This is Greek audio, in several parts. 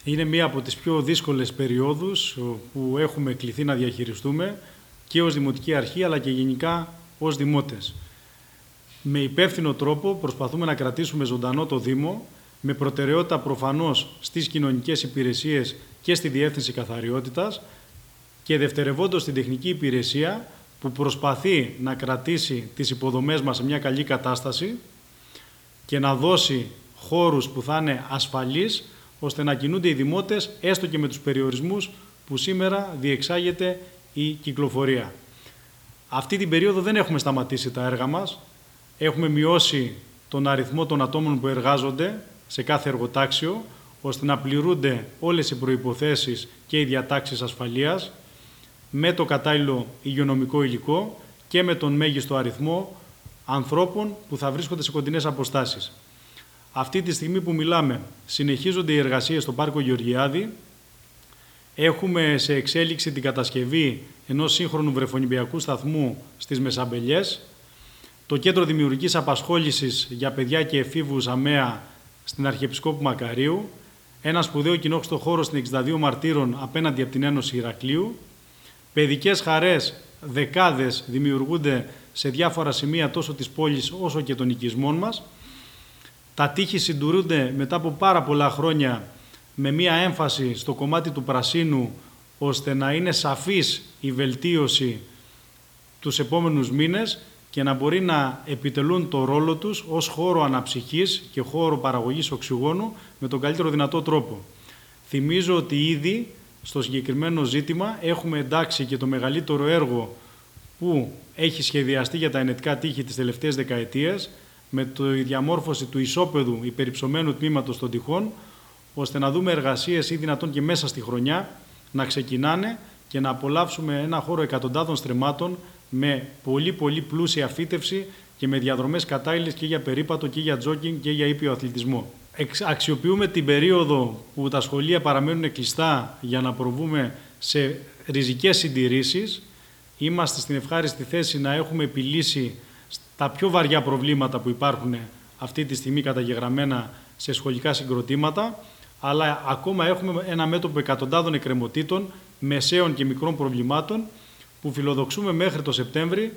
Είναι μία από τις πιο δύσκολες περιόδους που έχουμε κληθεί να διαχειριστούμε και ως Δημοτική Αρχή αλλά και γενικά ως Δημότες. Με υπεύθυνο τρόπο προσπαθούμε να κρατήσουμε ζωντανό το Δήμο, με προτεραιότητα προφανώς στις κοινωνικές υπηρεσίες και στη Διεύθυνση Καθαριότητας και δευτερευόντως στην τεχνική υπηρεσία που προσπαθεί να κρατήσει τις υποδομές μας σε μια καλή κατάσταση και να δώσει χώρους που θα είναι ασφαλείς ώστε να κινούνται οι δημότες έστω και με τους περιορισμούς που σήμερα διεξάγεται η κυκλοφορία. Αυτή την περίοδο δεν έχουμε σταματήσει τα έργα μας. Έχουμε μειώσει τον αριθμό των ατόμων που εργάζονται σε κάθε εργοτάξιο, ώστε να πληρούνται όλες οι προϋποθέσεις και οι διατάξεις ασφαλείας, με το κατάλληλο υγειονομικό υλικό και με τον μέγιστο αριθμό ανθρώπων που θα βρίσκονται σε κοντινές αποστάσεις. Αυτή τη στιγμή που μιλάμε, συνεχίζονται οι εργασίες στο Πάρκο Γεωργιάδη. Έχουμε σε εξέλιξη την κατασκευή ενός σύγχρονου βρεφονιπιακού σταθμού στις Μεσαμπελιές, το Κέντρο Δημιουργικής Απασχόλησης για παιδιά και εφήβους ΑΜΕΑ στην Αρχιεπισκόπου Μακαρίου, ένα σπουδαίο κοινόχρηστο χώρο στην 62 Μαρτύρων απέναντι από την Ένωση Ηρακλείου. Παιδικές χαρές δεκάδες δημιουργούνται σε διάφορα σημεία τόσο της πόλης όσο και των οικισμών μας. Τα τείχη συντηρούνται μετά από πάρα πολλά χρόνια με μία έμφαση στο κομμάτι του πρασίνου, ώστε να είναι σαφής η βελτίωση τους επόμενους μήνες και να μπορεί να επιτελούν το ρόλο τους ως χώρο αναψυχής και χώρο παραγωγής οξυγόνου με τον καλύτερο δυνατό τρόπο. Θυμίζω ότι ήδη στο συγκεκριμένο ζήτημα έχουμε εντάξει και το μεγαλύτερο έργο που έχει σχεδιαστεί για τα ενετικά τείχη τις τελευταίες δεκαετίες, με τη διαμόρφωση του ισόπεδου υπερυψωμένου τμήματος των τειχών, ώστε να δούμε εργασίες ή δυνατόν και μέσα στη χρονιά να ξεκινάνε και να απολαύσουμε ένα χώρο εκατοντάδων στρεμμάτων με πολύ πλούσια φύτευση και με διαδρομές κατάλληλες και για περίπατο και για τζόκινγκ και για ήπιο αθλητισμό. Αξιοποιούμε την περίοδο που τα σχολεία παραμένουν κλειστά για να προβούμε σε ριζικές συντηρήσεις. Είμαστε στην ευχάριστη θέση να έχουμε επιλύσει τα πιο βαριά προβλήματα που υπάρχουν αυτή τη στιγμή καταγεγραμμένα σε σχολικά συγκροτήματα, αλλά ακόμα έχουμε ένα μέτωπο εκατοντάδων εκκρεμωτήτων, μεσαίων και μικρών προβλημάτων, που φιλοδοξούμε μέχρι το Σεπτέμβρη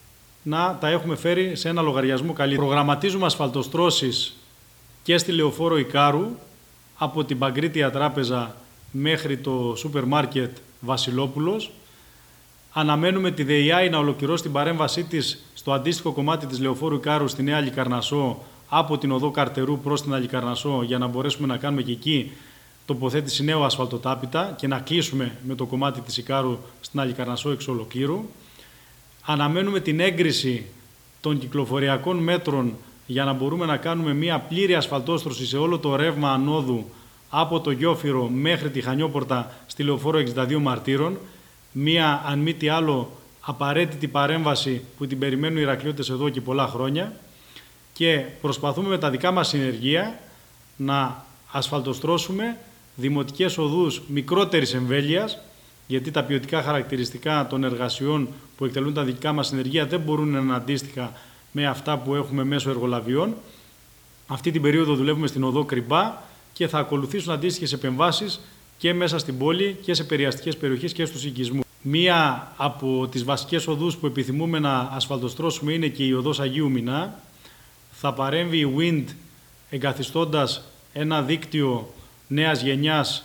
να τα έχουμε φέρει σε ένα λογαριασμό καλύτερο. Προγραμματίζουμε ασφαλτοστρώσεις και στη Λεωφόρο Ικάρου, από την Παγκρίτια Τράπεζα μέχρι το σούπερ μάρκετ Βασιλόπουλος. Αναμένουμε τη ΔΕΙΑΗ να ολοκληρώσει την παρέμβασή της στο αντίστοιχο κομμάτι της Λεωφόρου Ικάρου στη Νέα Λικαρνασσό, από την οδό Καρτερού προς την Αλικαρνασσό, για να μπορέσουμε να κάνουμε και εκεί τοποθέτηση νέου ασφαλτοτάπητα και να κλείσουμε με το κομμάτι της Ικάρου στην Αλικαρνασσό εξ ολοκλήρου. Αναμένουμε την έγκριση των κυκλοφοριακών μέτρων για να μπορούμε να κάνουμε μια πλήρη ασφαλτόστρωση σε όλο το ρεύμα ανόδου από το Γιόφυρο μέχρι τη Χανιόπορτα στη Λεωφόρο 62 Μαρτύρων. Μια, αν μη τι άλλο, απαραίτητη παρέμβαση που την περιμένουν οι Ηρακλειώτες εδώ και πολλά χρόνια, και προσπαθούμε με τα δικά μας συνεργεία να ασφαλτοστρώσουμε δημοτικές οδούς μικρότερης εμβέλειας, γιατί τα ποιοτικά χαρακτηριστικά των εργασιών που εκτελούν τα δικά μας συνεργεία δεν μπορούν να είναι αντίστοιχα με αυτά που έχουμε μέσω εργολαβιών. Αυτή την περίοδο δουλεύουμε στην οδό Κρυμπά και θα ακολουθήσουν αντίστοιχες επεμβάσεις και μέσα στην πόλη και σε περιαστικές περιοχές και στους οικισμούς. Μία από τις βασικές οδούς που επιθυμούμε να ασφαλτοστρώσουμε είναι και η οδός Αγίου Μινά. Θα παρέμβει η WIND εγκαθιστώντας ένα δίκτυο νέας γενιάς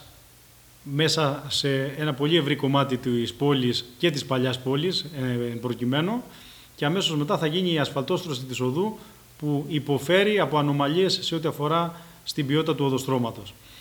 μέσα σε ένα πολύ ευρύ κομμάτι της πόλης και της παλιάς πόλης προκειμένου, και αμέσως μετά θα γίνει η ασφαλτόστρωση της οδού που υποφέρει από ανομαλίες σε ό,τι αφορά στην ποιότητα του οδοστρώματος.